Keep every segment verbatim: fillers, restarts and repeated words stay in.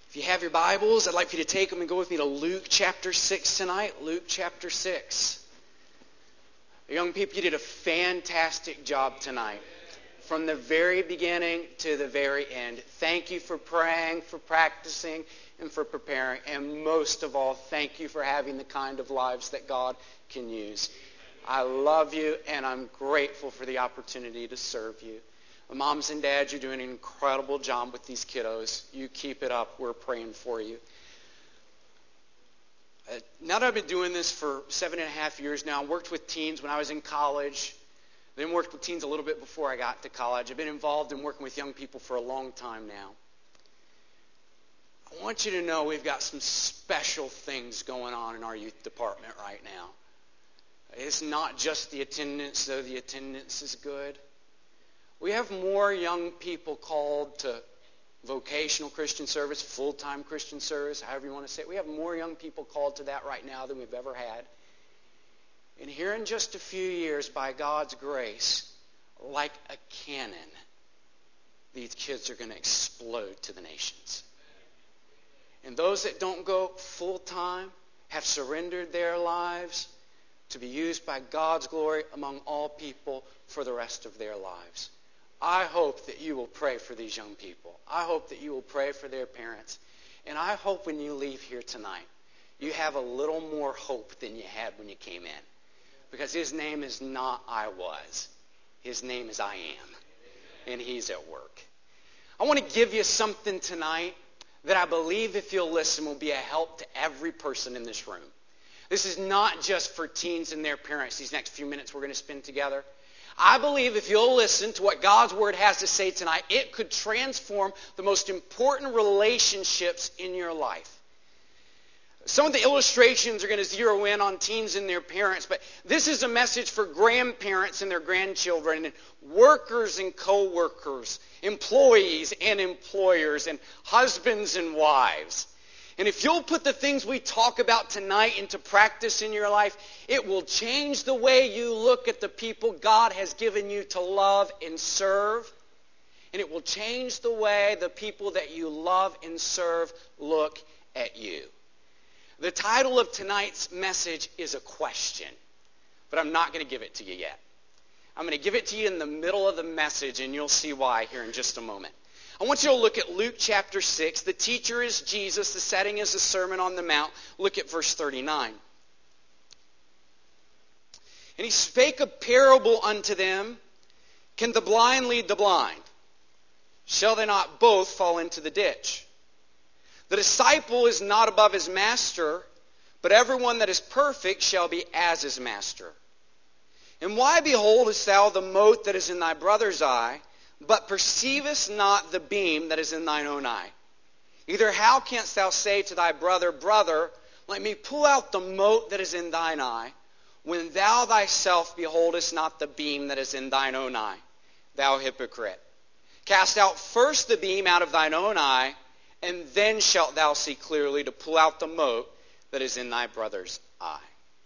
If you have your Bibles, I'd like for you to take them and go with me to Luke chapter six tonight. Luke chapter six. Young people, you did a fantastic job tonight. From the very beginning to the very end. Thank you for praying, for practicing, and for preparing. And most of all, thank you for having the kind of lives that God can use. I love you, and I'm grateful for the opportunity to serve you. Moms and dads, you're doing an incredible job with these kiddos. You keep it up. We're praying for you. Uh, now that I've been doing this for seven and a half years now, I worked with teens when I was in college, then worked with teens a little bit before I got to college. I've been involved in working with young people for a long time now. I want you to know we've got some special things going on in our youth department right now. It's not just the attendance, though the attendance is good. We have more young people called to vocational Christian service, full-time Christian service, however you want to say it. We have more young people called to that right now than we've ever had. And here in just a few years, by God's grace, like a cannon, these kids are going to explode to the nations. And those that don't go full-time have surrendered their lives to be used by God's glory among all people for the rest of their lives. I hope that you will pray for these young people. I hope that you will pray for their parents. And I hope when you leave here tonight, you have a little more hope than you had when you came in. Because his name is not I was. His name is I am. And he's at work. I want to give you something tonight that I believe, if you'll listen, will be a help to every person in this room. This is not just for teens and their parents, these next few minutes we're going to spend together. I believe if you'll listen to what God's Word has to say tonight, it could transform the most important relationships in your life. Some of the illustrations are going to zero in on teens and their parents, but this is a message for grandparents and their grandchildren, and workers and co-workers, employees and employers, and husbands and wives. And if you'll put the things we talk about tonight into practice in your life, it will change the way you look at the people God has given you to love and serve. And it will change the way the people that you love and serve look at you. The title of tonight's message is a question, but I'm not going to give it to you yet. I'm going to give it to you in the middle of the message, and you'll see why here in just a moment. I want you to look at Luke chapter six. The teacher is Jesus. The setting is the Sermon on the Mount. Look at verse thirty-nine. And he spake a parable unto them. Can the blind lead the blind? Shall they not both fall into the ditch? The disciple is not above his master, but everyone that is perfect shall be as his master. And why beholdest thou the mote that is in thy brother's eye, but perceivest not the beam that is in thine own eye? Either how canst thou say to thy brother, Brother, let me pull out the mote that is in thine eye, when thou thyself beholdest not the beam that is in thine own eye? Thou hypocrite. Cast out first the beam out of thine own eye, and then shalt thou see clearly to pull out the mote that is in thy brother's eye.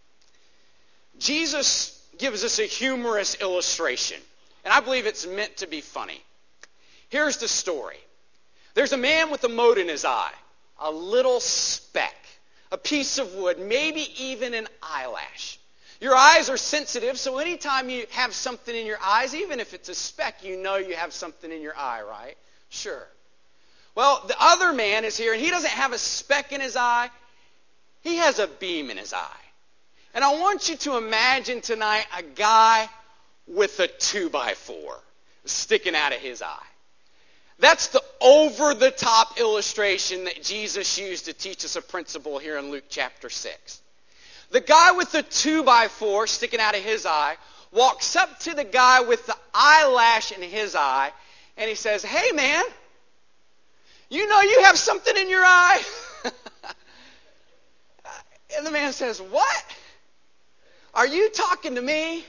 Jesus gives us a humorous illustration. And I believe it's meant to be funny. Here's the story. There's a man with a mote in his eye. A little speck. A piece of wood. Maybe even an eyelash. Your eyes are sensitive, so anytime you have something in your eyes, even if it's a speck, you know you have something in your eye, right? Sure. Well, the other man is here, and he doesn't have a speck in his eye. He has a beam in his eye. And I want you to imagine tonight a guy with a two by four sticking out of his eye. That's the over-the-top illustration that Jesus used to teach us a principle here in Luke chapter six. The guy with the two by four sticking out of his eye walks up to the guy with the eyelash in his eye, and he says, Hey man, you know you have something in your eye? And the man says, What? Are you talking to me?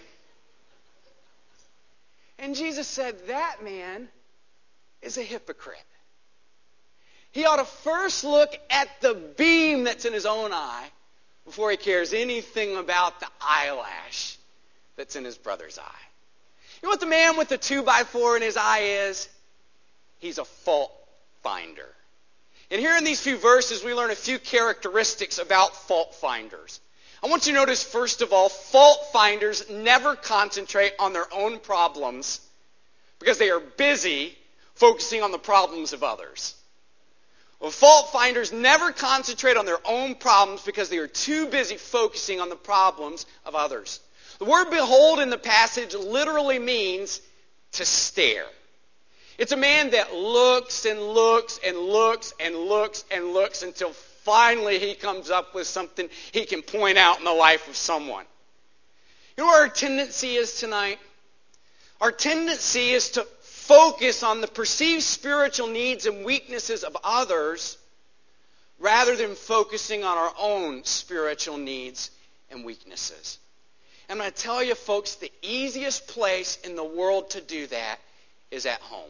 And Jesus said, that man is a hypocrite. He ought to first look at the beam that's in his own eye before he cares anything about the eyelash that's in his brother's eye. You know what the man with the two by four in his eye is? He's a fault finder. And here in these few verses, we learn a few characteristics about fault finders. I want you to notice, first of all, fault finders never concentrate on their own problems because they are busy focusing on the problems of others. Well, fault finders never concentrate on their own problems because they are too busy focusing on the problems of others. The word behold in the passage literally means to stare. It's a man that looks and looks and looks and looks and looks until finally he comes up with something he can point out in the life of someone. You know what our tendency is tonight? Our tendency is to focus on the perceived spiritual needs and weaknesses of others rather than focusing on our own spiritual needs and weaknesses. I'm going to tell you, folks, the easiest place in the world to do that is at home.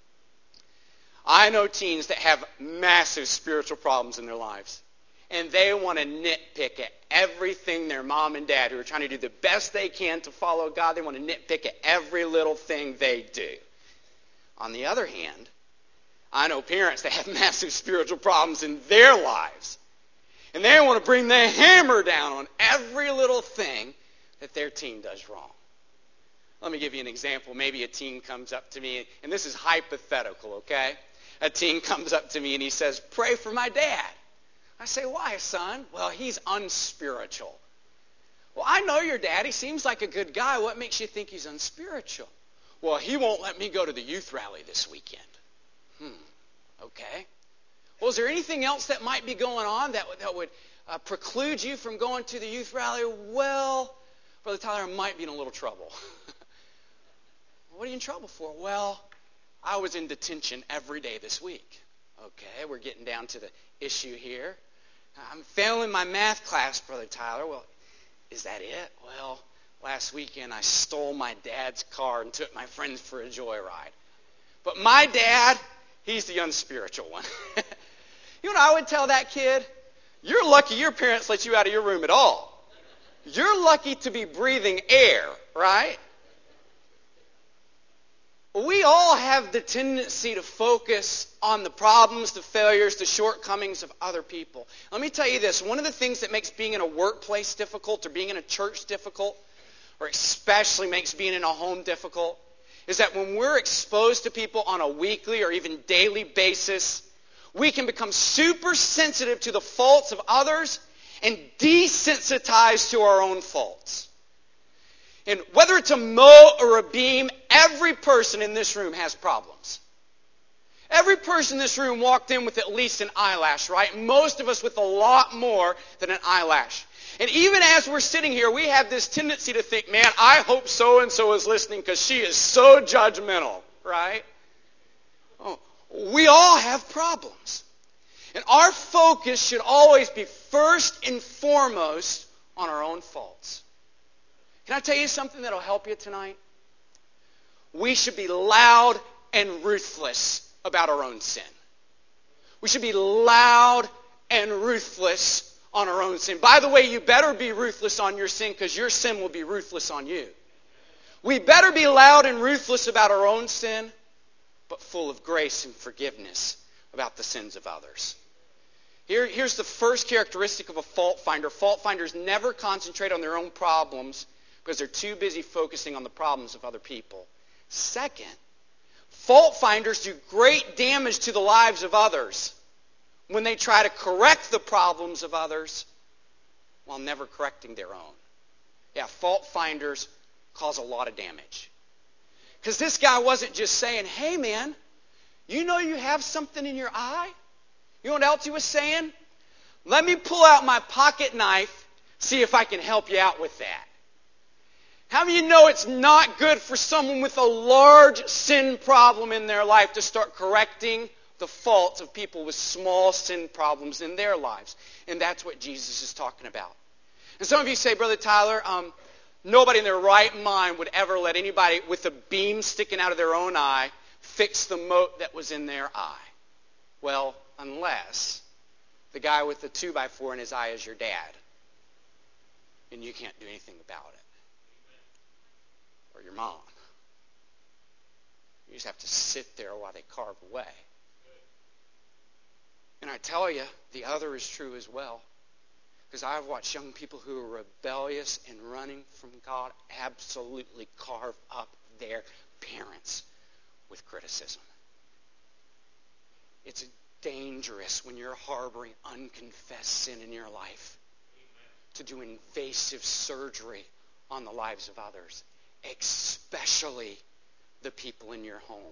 I know teens that have massive spiritual problems in their lives, and they want to nitpick at everything their mom and dad, who are trying to do the best they can to follow God, they want to nitpick at every little thing they do. On the other hand, I know parents that have massive spiritual problems in their lives, and they want to bring the hammer down on every little thing that their teen does wrong. Let me give you an example. Maybe a teen comes up to me, and this is hypothetical, okay? A teen comes up to me and he says, "Pray for my dad." I say, "Why, son?" "Well, he's unspiritual." "Well, I know your dad. He seems like a good guy. What makes you think he's unspiritual?" "Well, he won't let me go to the youth rally this weekend." Hmm, okay. Well, is there anything else that might be going on that, that would uh, preclude you from going to the youth rally? Well, Brother Tyler, I might be in a little trouble. What are you in trouble for? Well, I was in detention every day this week. Okay, we're getting down to the issue here. I'm failing my math class, Brother Tyler. Well, is that it? Well, last weekend I stole my dad's car and took my friends for a joyride. But my dad, he's the unspiritual one. You know what I would tell that kid? You're lucky your parents let you out of your room at all. You're lucky to be breathing air, right? We all have the tendency to focus on the problems, the failures, the shortcomings of other people. Let me tell you this. One of the things that makes being in a workplace difficult or being in a church difficult, or especially makes being in a home difficult, is that when we're exposed to people on a weekly or even daily basis, we can become super sensitive to the faults of others and desensitized to our own faults. And whether it's a mote or a beam, every person in this room has problems. Every person in this room walked in with at least an eyelash, right? Most of us with a lot more than an eyelash. And even as we're sitting here, we have this tendency to think, man, I hope so-and-so is listening because she is so judgmental, right? Oh, we all have problems. And our focus should always be first and foremost on our own faults. Can I tell you something that will help you tonight? We should be loud and ruthless about our own sin. We should be loud and ruthless on our own sin. By the way, you better be ruthless on your sin because your sin will be ruthless on you. We better be loud and ruthless about our own sin, but full of grace and forgiveness about the sins of others. Here, here's the first characteristic of a fault finder. Fault finders never concentrate on their own problems because they're too busy focusing on the problems of other people. Second, fault finders do great damage to the lives of others when they try to correct the problems of others while never correcting their own. Yeah, fault finders cause a lot of damage. Because this guy wasn't just saying, "Hey man, you know you have something in your eye?" You know what else he was saying? "Let me pull out my pocket knife, see if I can help you out with that." How many of you know it's not good for someone with a large sin problem in their life to start correcting the faults of people with small sin problems in their lives? And that's what Jesus is talking about. And some of you say, "Brother Tyler, um, nobody in their right mind would ever let anybody with a beam sticking out of their own eye fix the mote that was in their eye." Well, unless the guy with the two by four in his eye is your dad. And you can't do anything about it. Or your mom. You just have to sit there while they carve away. And I tell you, the other is true as well. Because I've watched young people who are rebellious and running from God absolutely carve up their parents with criticism. It's dangerous when you're harboring unconfessed sin in your life to do invasive surgery on the lives of others, especially the people in your home.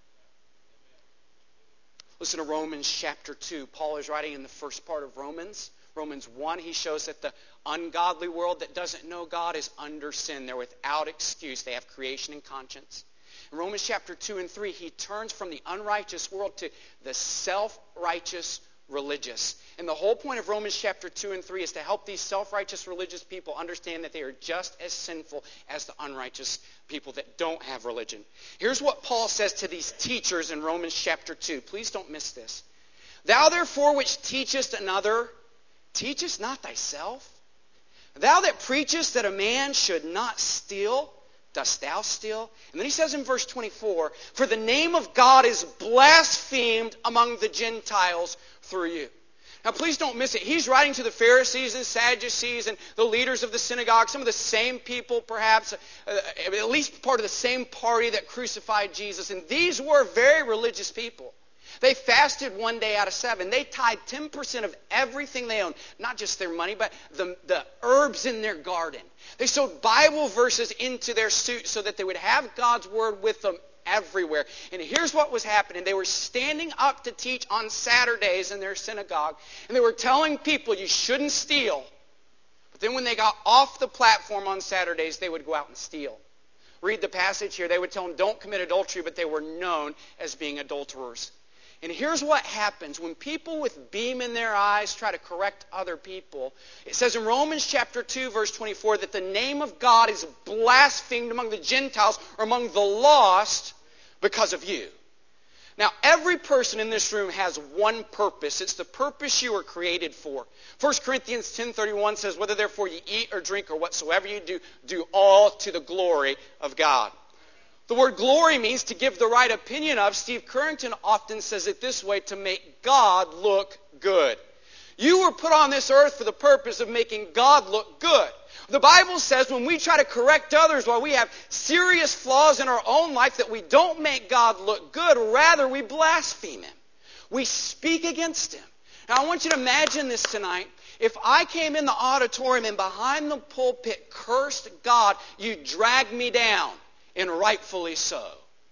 Listen to Romans chapter two. Paul is writing in the first part of Romans. Romans one, he shows that the ungodly world that doesn't know God is under sin. They're without excuse. They have creation and conscience. In Romans chapter two and three, he turns from the unrighteous world to the self-righteous religious. And the whole point of Romans chapter two and three is to help these self-righteous religious people understand that they are just as sinful as the unrighteous people that don't have religion. Here's what Paul says to these teachers in Romans chapter two. Please don't miss this. Thou therefore which teachest another, teachest not thyself? Thou that preachest that a man should not steal, dost thou steal? And then he says in verse twenty-four, for the name of God is blasphemed among the Gentiles through you. Now please don't miss it. He's writing to the Pharisees and Sadducees and the leaders of the synagogue, some of the same people perhaps, uh, at least part of the same party that crucified Jesus. And these were very religious people. They fasted one day out of seven. They tied ten percent of everything they owned, not just their money, but the, the herbs in their garden. They sewed Bible verses into their suits so that they would have God's word with them everywhere. And here's what was happening. They were standing up to teach on Saturdays in their synagogue, and they were telling people you shouldn't steal. But then when they got off the platform on Saturdays, they would go out and steal. Read the passage here. They would tell them don't commit adultery, but they were known as being adulterers. And here's what happens when people with beam in their eyes try to correct other people. It says in Romans chapter two, verse twenty-four, that the name of God is blasphemed among the Gentiles or among the lost because of you. Now, every person in this room has one purpose. It's the purpose you were created for. First Corinthians ten thirty-one says, whether therefore you eat or drink or whatsoever you do, do all to the glory of God. The word glory means to give the right opinion of. Steve Currington often says it this way, to make God look good. You were put on this earth for the purpose of making God look good. The Bible says when we try to correct others while we have serious flaws in our own life that we don't make God look good, rather we blaspheme Him. We speak against Him. Now I want you to imagine this tonight. If I came in the auditorium and behind the pulpit cursed God, you'd drag me down. And rightfully so.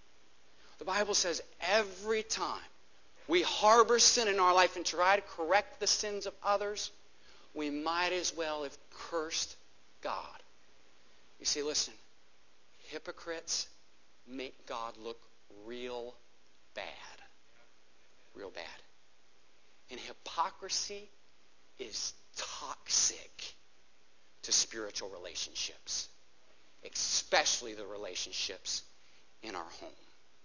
The Bible says every time we harbor sin in our life and try to correct the sins of others, we might as well have cursed God. You see, listen, hypocrites make God look real bad. Real bad. And hypocrisy is toxic to spiritual relationships. Especially the relationships in our home.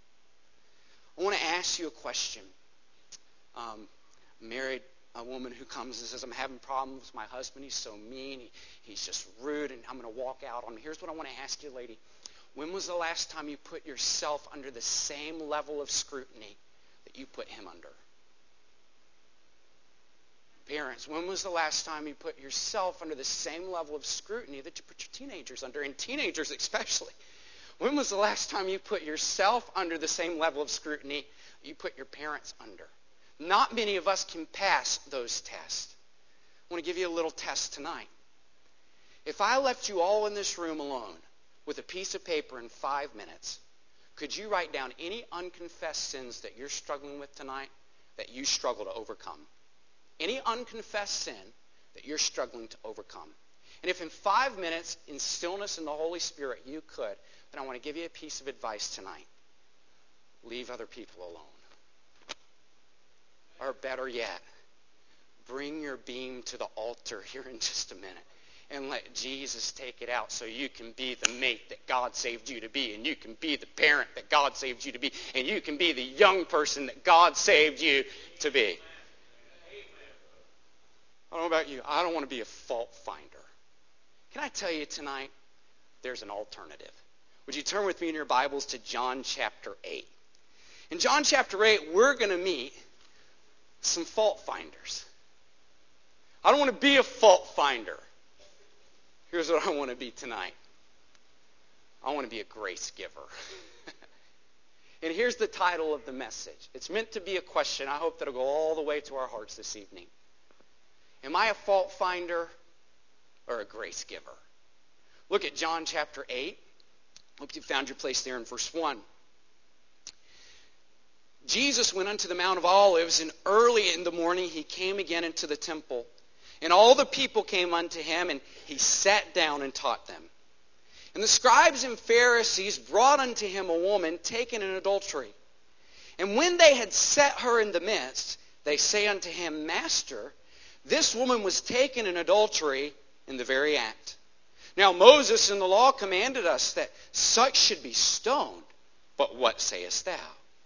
I want to ask you a question. Um, married a woman who comes and says, I'm having problems with my husband. He's so mean. He, he's just rude, and I'm going to walk out on him. Here's what I want to ask you, lady. When was the last time you put yourself under the same level of scrutiny that you put him under? Parents, when was the last time you put yourself under the same level of scrutiny that you put your teenagers under, and teenagers especially? When was the last time you put yourself under the same level of scrutiny you put your parents under? Not many of us can pass those tests. I want to give you a little test tonight. If I left you all in this room alone with a piece of paper in five minutes, could you write down any unconfessed sins that you're struggling with tonight that you struggle to overcome? Any unconfessed sin that you're struggling to overcome. And if in five minutes, in stillness in the Holy Spirit, you could, then I want to give you a piece of advice tonight. Leave other people alone. Or better yet, bring your beam to the altar here in just a minute and let Jesus take it out so you can be the mate that God saved you to be, and you can be the parent that God saved you to be, and you can be the young person that God saved you to be. I don't know about you. I don't want to be a fault finder. Can I tell you tonight, there's an alternative. Would you turn with me in your Bibles to John chapter eight? In John chapter eight, we're going to meet some fault finders. I don't want to be a fault finder. Here's what I want to be tonight. I want to be a grace giver. And here's the title of the message. It's meant to be a question. I hope that it'll go all the way to our hearts this evening. Am I a fault finder or a grace giver? Look at John chapter eight. Hope you found your place there in verse one. Jesus went unto the Mount of Olives, and early in the morning he came again into the temple. And all the people came unto him, and he sat down and taught them. And the scribes and Pharisees brought unto him a woman taken in adultery. And when they had set her in the midst, they say unto him, Master, this woman was taken in adultery in the very act. Now Moses in the law commanded us that such should be stoned. But what sayest thou?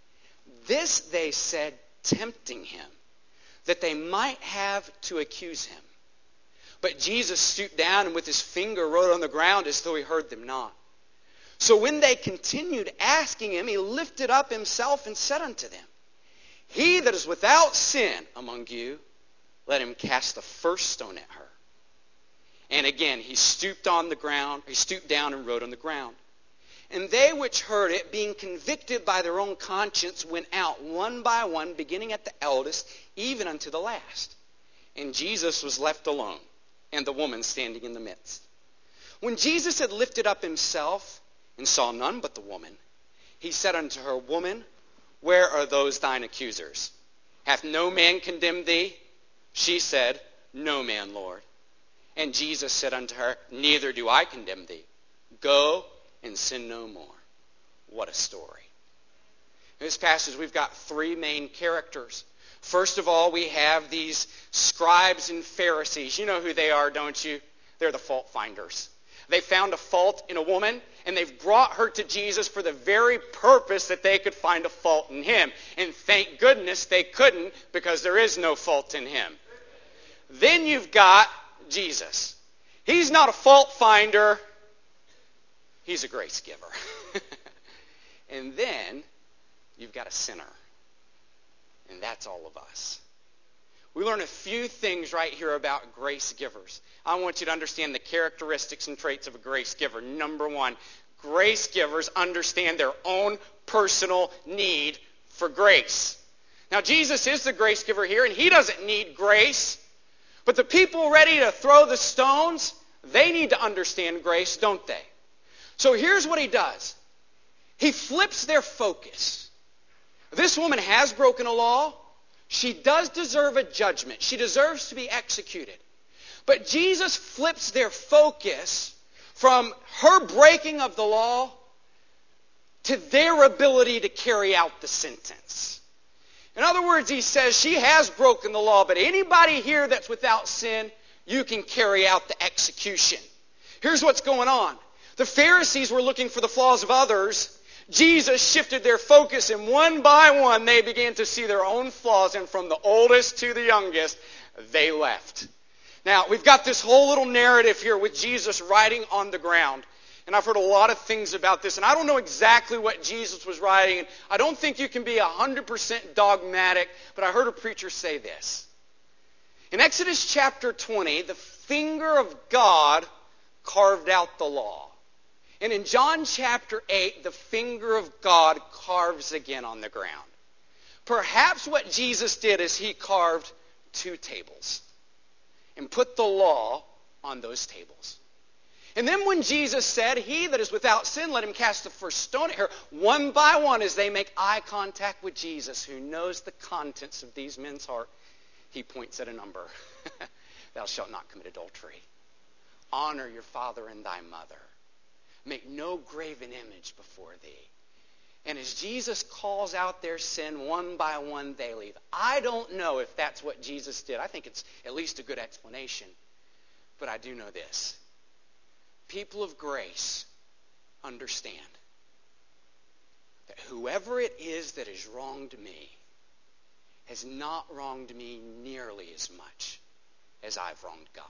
This they said, tempting him, that they might have to accuse him. But Jesus stooped down and with his finger wrote on the ground as though he heard them not. So when they continued asking him, he lifted up himself and said unto them, He that is without sin among you, let him cast the first stone at her. And again he stooped on the ground, he stooped down and wrote on the ground. And they which heard it, being convicted by their own conscience, went out one by one, beginning at the eldest, even unto the last. And Jesus was left alone, and the woman standing in the midst. When Jesus had lifted up himself, and saw none but the woman, he said unto her, Woman, where are those thine accusers? Hath no man condemned thee? She said, No man, Lord. And Jesus said unto her, Neither do I condemn thee. Go and sin no more. What a story. In this passage, we've got three main characters. First of all, we have these scribes and Pharisees. You know who they are, don't you? They're the fault finders. They found a fault in a woman, and they've brought her to Jesus for the very purpose that they could find a fault in him. And thank goodness they couldn't, because there is no fault in him. Then you've got Jesus. He's not a fault finder. He's a grace giver. And then you've got a sinner. And that's all of us. We learn a few things right here about grace givers. I want you to understand the characteristics and traits of a grace giver. Number one, grace givers understand their own personal need for grace. Now, Jesus is the grace giver here, and he doesn't need grace. But the people ready to throw the stones, they need to understand grace, don't they? So here's what he does. He flips their focus. This woman has broken a law. She does deserve a judgment. She deserves to be executed. But Jesus flips their focus from her breaking of the law to their ability to carry out the sentence. In other words, he says she has broken the law, but anybody here that's without sin, you can carry out the execution. Here's what's going on. The Pharisees were looking for the flaws of others. Jesus shifted their focus, and one by one they began to see their own flaws, and from the oldest to the youngest, they left. Now, we've got this whole little narrative here with Jesus writing on the ground. And I've heard a lot of things about this, and I don't know exactly what Jesus was writing. And I don't think you can be one hundred percent dogmatic, but I heard a preacher say this. In Exodus chapter twenty, the finger of God carved out the law. And in John chapter eight, the finger of God carves again on the ground. Perhaps what Jesus did is he carved two tables and put the law on those tables. And then when Jesus said, He that is without sin, let him cast the first stone at her, one by one as they make eye contact with Jesus, who knows the contents of these men's heart, he points at a number. Thou shalt not commit adultery. Honor your father and thy mother. Make no graven image before thee. And as Jesus calls out their sin one by one, they leave. I don't know if that's what Jesus did. I think it's at least a good explanation. But I do know this. People of grace understand that whoever it is that has wronged me has not wronged me nearly as much as I've wronged God.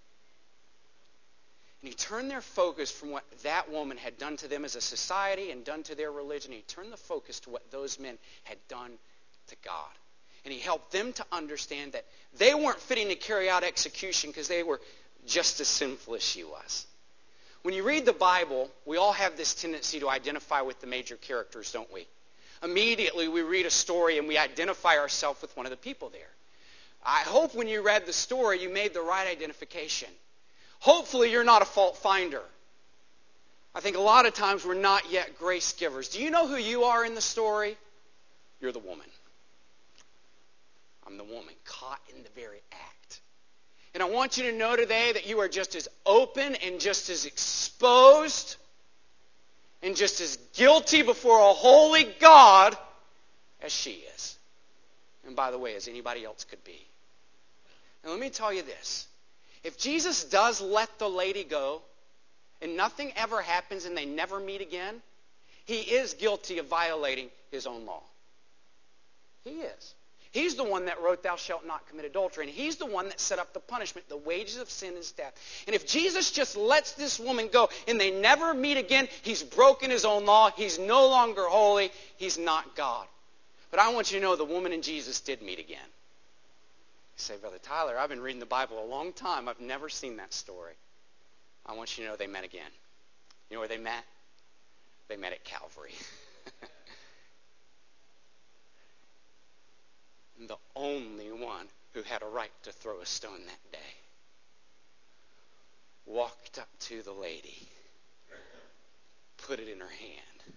And he turned their focus from what that woman had done to them as a society and done to their religion. He turned the focus to what those men had done to God. And he helped them to understand that they weren't fitting to carry out execution because they were just as sinful as she was. When you read the Bible, we all have this tendency to identify with the major characters, don't we? Immediately we read a story and we identify ourselves with one of the people there. I hope when you read the story you made the right identification. Hopefully you're not a fault finder. I think a lot of times we're not yet grace givers. Do you know who you are in the story? You're the woman. I'm the woman caught in the very act. And I want you to know today that you are just as open and just as exposed and just as guilty before a holy God as she is. And by the way, as anybody else could be. And let me tell you this. If Jesus does let the lady go and nothing ever happens and they never meet again, he is guilty of violating his own law. He is. He's the one that wrote, thou shalt not commit adultery. And he's the one that set up the punishment. The wages of sin is death. And if Jesus just lets this woman go and they never meet again, he's broken his own law. He's no longer holy. He's not God. But I want you to know the woman and Jesus did meet again. You say, Brother Tyler, I've been reading the Bible a long time. I've never seen that story. I want you to know they met again. You know where they met? They met at Calvary. The only one who had a right to throw a stone that day walked up to the lady, put it in her hand,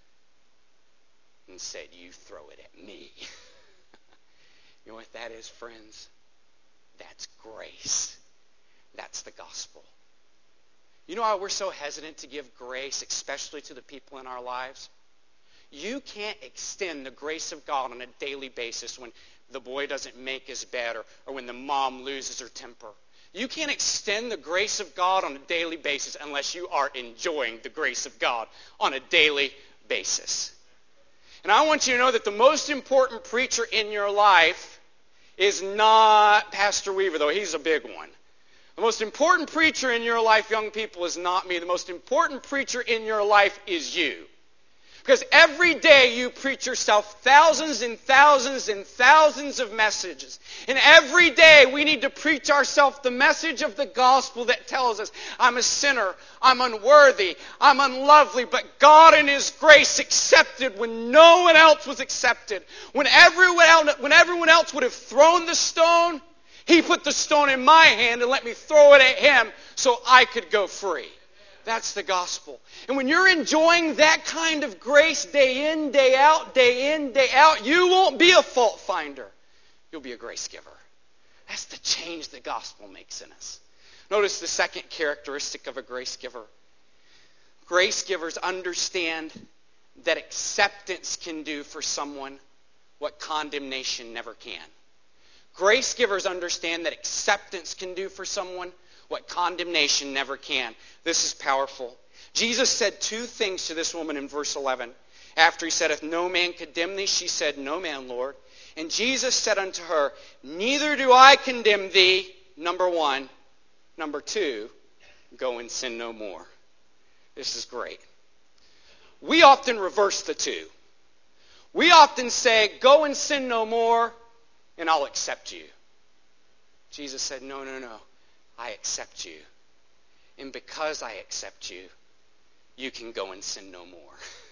and said, you throw it at me. You know what that is, friends? That's grace. That's the gospel. You know why we're so hesitant to give grace, especially to the people in our lives? You can't extend the grace of God on a daily basis when the boy doesn't make his bed or, or when the mom loses her temper. You can't extend the grace of God on a daily basis unless you are enjoying the grace of God on a daily basis. And I want you to know that the most important preacher in your life is not Pastor Weaver, though he's a big one. The most important preacher in your life, young people, is not me. The most important preacher in your life is you. Because every day you preach yourself thousands and thousands and thousands of messages. And every day we need to preach ourselves the message of the gospel that tells us, I'm a sinner, I'm unworthy, I'm unlovely, but God in His grace accepted when no one else was accepted. When everyone else, when everyone else would have thrown the stone, He put the stone in my hand and let me throw it at Him so I could go free. That's the gospel. And when you're enjoying that kind of grace day in, day out, day in, day out, you won't be a fault finder. You'll be a grace giver. That's the change the gospel makes in us. Notice the second characteristic of a grace giver. Grace givers understand that acceptance can do for someone what condemnation never can. Grace givers understand that acceptance can do for someone what condemnation never can. This is powerful. Jesus said two things to this woman in verse eleven. After He said, if no man condemn thee, she said, no man, Lord. And Jesus said unto her, neither do I condemn thee, number one. Number two, go and sin no more. This is great. We often reverse the two. We often say, go and sin no more, and I'll accept you. Jesus said, no, no, no. I accept you. And because I accept you, you can go and sin no more.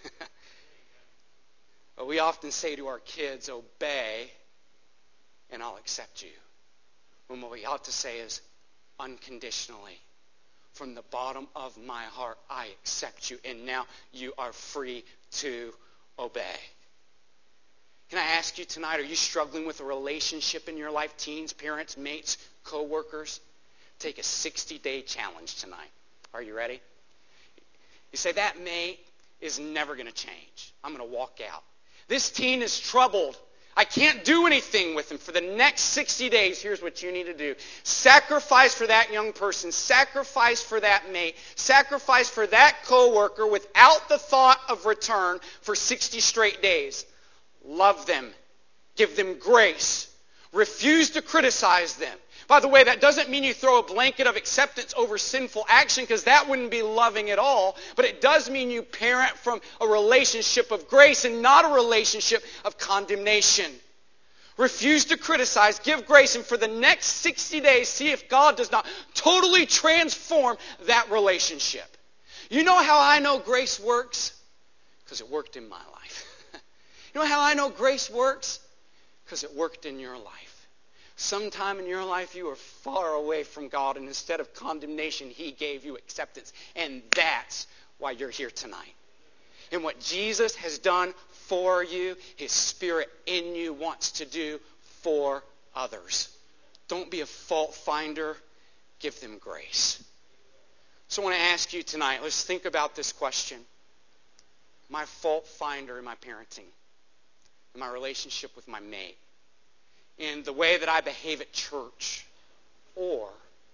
But we often say to our kids, obey, and I'll accept you. When what we ought to say is, unconditionally, from the bottom of my heart, I accept you, and now you are free to obey. Can I ask you tonight, are you struggling with a relationship in your life, teens, parents, mates, co-workers? Take a sixty-day challenge tonight. Are you ready? You say, that mate is never going to change. I'm going to walk out. This teen is troubled. I can't do anything with him. For the next sixty days, here's what you need to do. Sacrifice for that young person. Sacrifice for that mate. Sacrifice for that coworker without the thought of return for sixty straight days. Love them. Give them grace. Refuse to criticize them. By the way, that doesn't mean you throw a blanket of acceptance over sinful action, because that wouldn't be loving at all. But it does mean you parent from a relationship of grace and not a relationship of condemnation. Refuse to criticize. Give grace. And for the next sixty days, see if God does not totally transform that relationship. You know how I know grace works? Because it worked in my life. You know how I know grace works? Because it worked in your life. Sometime in your life you were far away from God, and instead of condemnation, He gave you acceptance. And that's why you're here tonight. And what Jesus has done for you, His Spirit in you wants to do for others. Don't be a fault finder. Give them grace. So I want to ask you tonight, let's think about this question. Am I a fault finder in my parenting? In my relationship with my mate? In the way that I behave at church? Or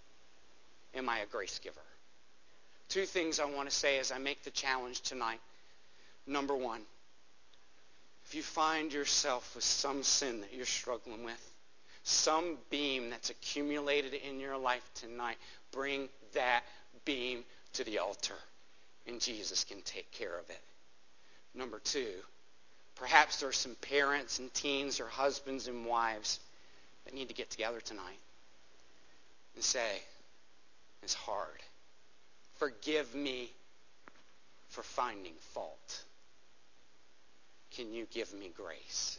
am I a grace giver? Two things I want to say as I make the challenge tonight. Number one, if you find yourself with some sin that you're struggling with, some beam that's accumulated in your life tonight, bring that beam to the altar, and Jesus can take care of it. Number two, perhaps there are some parents and teens or husbands and wives that need to get together tonight and say, it's hard. Forgive me for finding fault. Can you give me grace?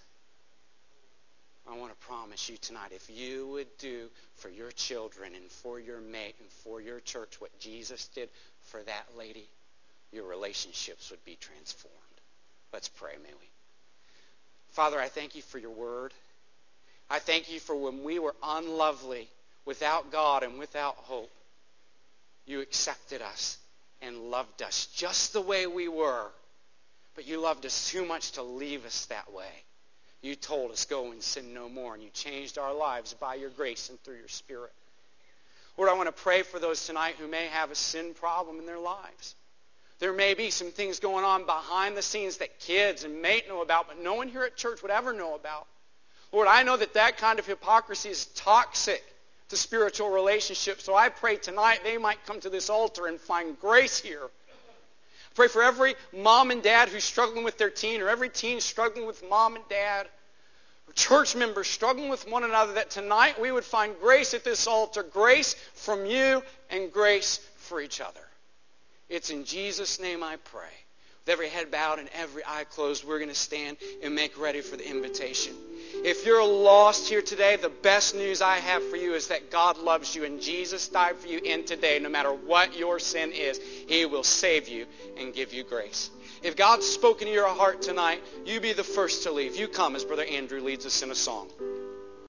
I want to promise you tonight, if you would do for your children and for your mate and for your church what Jesus did for that lady, your relationships would be transformed. Let's pray, may we. Father, I thank you for your word. I thank you for when we were unlovely, without God and without hope, you accepted us and loved us just the way we were. But you loved us too much to leave us that way. You told us, go and sin no more. And you changed our lives by your grace and through your Spirit. Lord, I want to pray for those tonight who may have a sin problem in their lives. There may be some things going on behind the scenes that kids and mate know about, but no one here at church would ever know about. Lord, I know that that kind of hypocrisy is toxic to spiritual relationships. So I pray tonight they might come to this altar and find grace here. Pray for every mom and dad who's struggling with their teen, or every teen struggling with mom and dad, or church members struggling with one another, that tonight we would find grace at this altar, grace from you and grace for each other. It's in Jesus' name I pray. With every head bowed and every eye closed, we're going to stand and make ready for the invitation. If you're lost here today, the best news I have for you is that God loves you and Jesus died for you. And today, no matter what your sin is, He will save you and give you grace. If God's spoken to your heart tonight, you be the first to leave. You come as Brother Andrew leads us in a song.